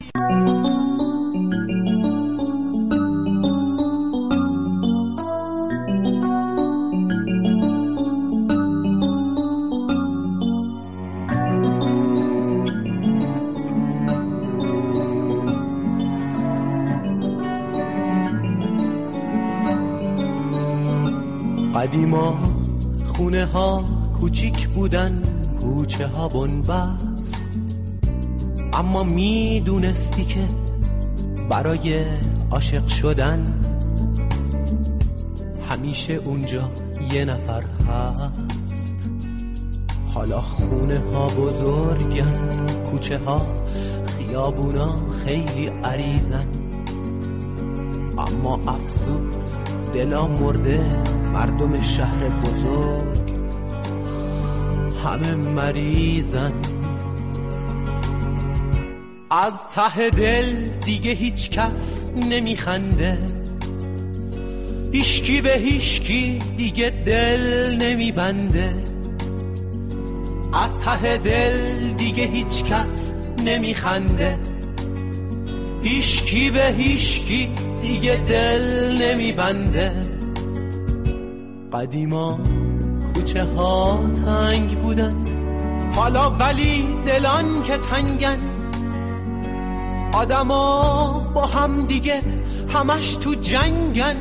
قدیما خونه ها کوچیک بودن، کوچه ها بن‌بست، اما میدونستی که برای عاشق شدن همیشه اونجا یه نفر هست. حالا خونه ها بزرگن، کوچه ها خیابونا خیلی عریضن، اما افسوس دلا مرده، مردم شهر بزرگ همه مریضن. از ته دل دیگه هیچ کس نمیخنده، هیچکی به هیچکی دیگه دل نمیبنده. از ته دل دیگه هیچ کس نمیخنده، هیچکی به هیچکی دیگه دل نمیبنده. قدیما کوچه ها تنگ بودن، حالا ولی دلان که تنگن. آدما با هم دیگه همش تو جنگن،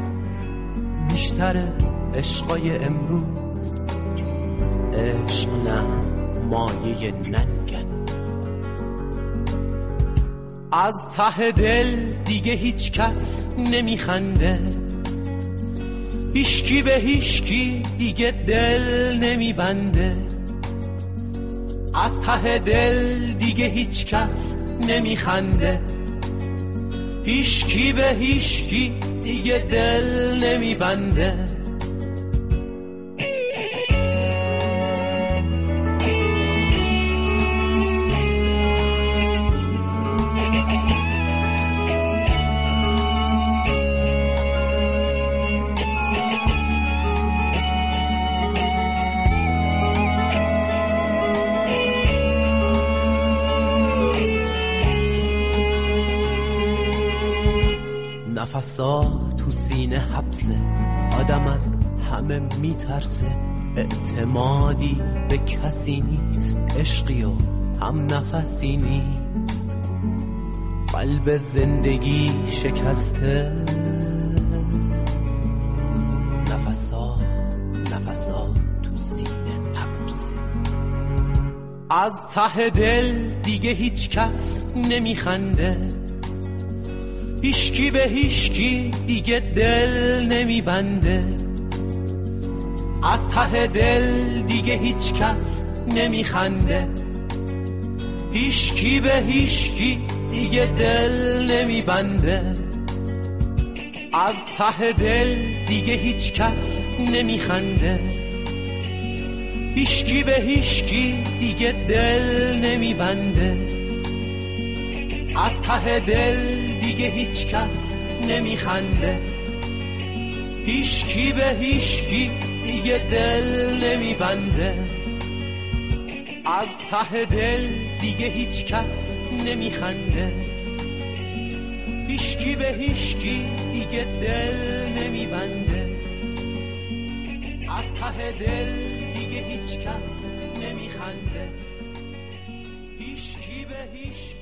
بیشتر عشقای امروز عشق نه مایه ننگن. از ته دل دیگه هیچ کس نمیخنده، هیچکی به هیچکی دیگه دل نمیبنده. از ته دل دیگه هیچ کس نمیخنده، هیچکی به هیچکی دیگه دل نمیبنده. نفسا تو سینه حبسه، آدم از همه میترسه. اعتمادی به کسی نیست، عشقی و هم نفسی نیست. قلب زندگی شکسته، نفسا تو سینه حبسه. از ته دل دیگه هیچ کس نمیخنده، هیچکی به هیچکی دیگه دل نمیبنده. از ته دل دیگه هیچ کس نمیخنده، هیچکی به هیچکی دیگه دل نمیبنده. از ته دل دیگه هیچ کس نمیخنده، هیچکی به هیچکی دیگه دل نمیبنده. از ته دل دیگه هیچ کس نمیخنده، هیچکی به هیچکی دیگه دل نمیبنده. از ته دل دیگه هیچ کس نمیخنده، هیچکی به هیچکی دیگه دل نمیبنده. از ته دل دیگه هیچ کس نمیخنده، هیچکی به هیچکی